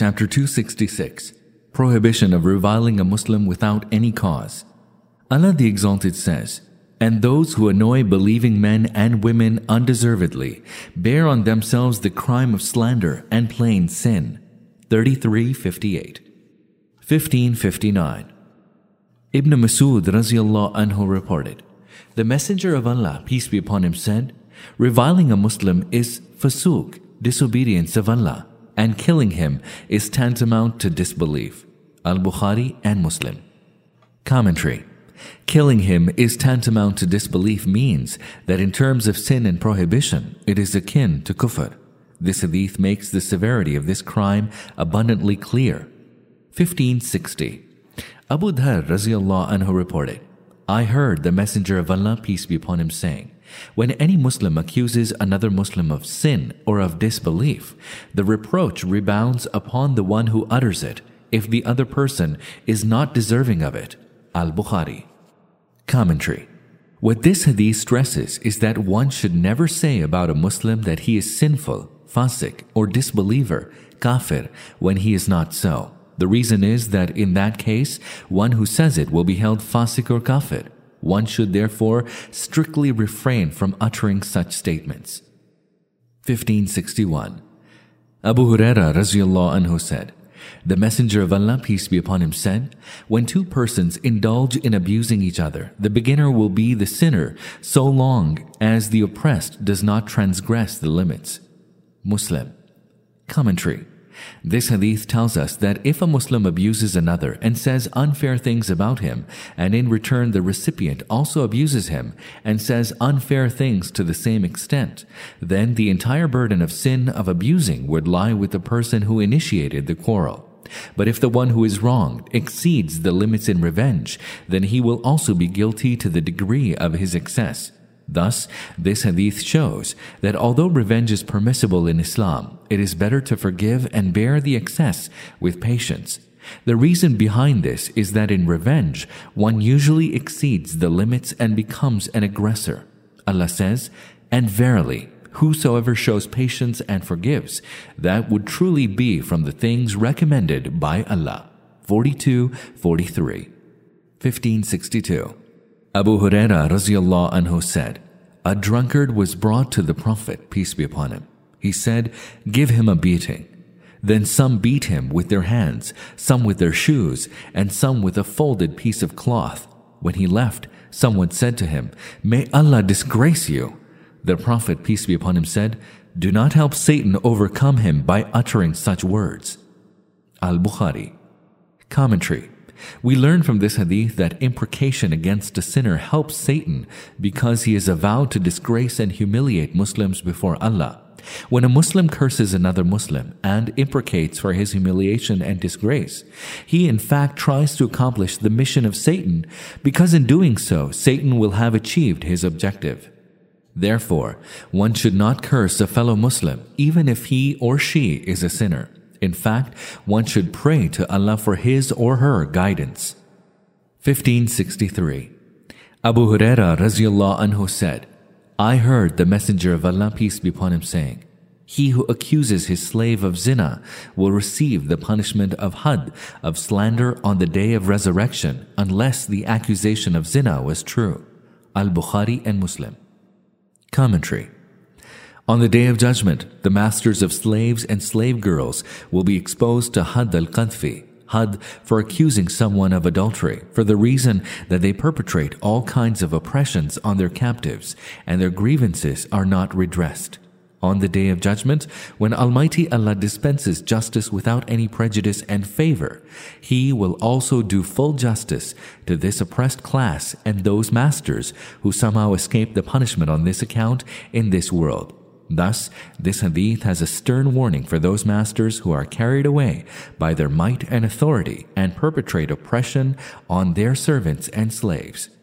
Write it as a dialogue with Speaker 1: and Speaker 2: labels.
Speaker 1: Chapter 266. Prohibition of reviling a Muslim without any cause. Allah the Exalted says, "And those who annoy believing men and women undeservedly bear on themselves the crime of slander and plain sin." 33:58. 15:59. Ibn Masud Raziyallahu Anhu reported, "The Messenger of Allah, peace be upon him, said, reviling a Muslim is fasuk, disobedience of Allah, and killing him is tantamount to disbelief." Al-Bukhari and Muslim. Commentary. Killing him is tantamount to disbelief means that in terms of sin and prohibition, it is akin to kufr. This hadith makes the severity of this crime abundantly clear. 1560. Abu Dhar Raziyallahu Anhu reported, "I heard the Messenger of Allah, peace be upon him, saying, when any Muslim accuses another Muslim of sin or of disbelief, the reproach rebounds upon the one who utters it, if the other person is not deserving of it." Al-Bukhari. Commentary. What this hadith stresses is that one should never say about a Muslim that he is sinful, fasik, or disbeliever, kafir, when he is not so. The reason is that in that case, one who says it will be held fasik or kafir. One should therefore strictly refrain from uttering such statements. 1561. Abu Huraira Raziyallahu Anhu said, "The Messenger of Allah, peace be upon him, said, when two persons indulge in abusing each other, the beginner will be the sinner so long as the oppressed does not transgress the limits." Muslim. Commentary. This hadith tells us that if a Muslim abuses another and says unfair things about him, and in return the recipient also abuses him and says unfair things to the same extent, then the entire burden of sin of abusing would lie with the person who initiated the quarrel. But if the one who is wronged exceeds the limits in revenge, then he will also be guilty to the degree of his excess. Thus, this hadith shows that although revenge is permissible in Islam, it is better to forgive and bear the excess with patience. The reason behind this is that in revenge, one usually exceeds the limits and becomes an aggressor. Allah says, "And verily, whosoever shows patience and forgives, that would truly be from the things recommended by Allah." 42:43. 1562. Abu Huraira Raziyallahu Anhu said, "A drunkard was brought to the Prophet, peace be upon him. He said, 'Give him a beating.' Then some beat him with their hands, some with their shoes, and some with a folded piece of cloth. When he left, someone said to him, 'May Allah disgrace you.' The Prophet, peace be upon him, said, 'Do not help Satan overcome him by uttering such words.'" Al-Bukhari. Commentary. We learn from this hadith that imprecation against a sinner helps Satan because he is avowed to disgrace and humiliate Muslims before Allah. When a Muslim curses another Muslim and imprecates for his humiliation and disgrace, he in fact tries to accomplish the mission of Satan, because in doing so, Satan will have achieved his objective. Therefore, one should not curse a fellow Muslim, even if he or she is a sinner. In fact, one should pray to Allah for his or her guidance. 1563. Abu Huraira Raziyallahu Anhu said, "I heard the Messenger of Allah, peace be upon him, saying, 'He who accuses his slave of zina will receive the punishment of had, of slander on the day of resurrection, unless the accusation of zina was true.'" Al-Bukhari and Muslim. Commentary. On the Day of Judgment, the masters of slaves and slave girls will be exposed to had al-qadfi, had for accusing someone of adultery, for the reason that they perpetrate all kinds of oppressions on their captives, and their grievances are not redressed. On the Day of Judgment, when Almighty Allah dispenses justice without any prejudice and favor, He will also do full justice to this oppressed class and those masters who somehow escape the punishment on this account in this world. Thus, this hadith has a stern warning for those masters who are carried away by their might and authority and perpetrate oppression on their servants and slaves.